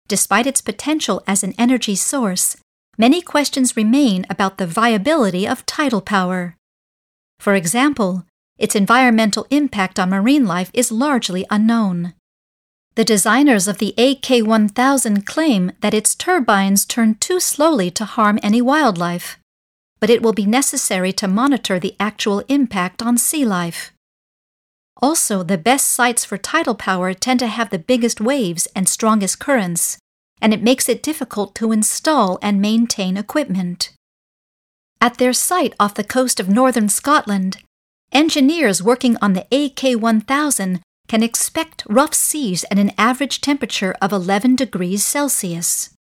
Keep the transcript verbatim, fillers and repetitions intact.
despite its potential as an energy source, many questions remain about the viability of tidal power. For example, its environmental impact on marine life is largely unknown. The designers of the A K one thousand claim that its turbines turn too slowly to harm any wildlife, but it will be necessary to monitor the actual impact on sea life. Also, the best sites for tidal power tend to have the biggest waves and strongest currents, and it makes it difficult to install and maintain equipment. At their site off the coast of northern Scotland, engineers working on the A K one thousand can expect rough seas at an average temperature of eleven degrees Celsius.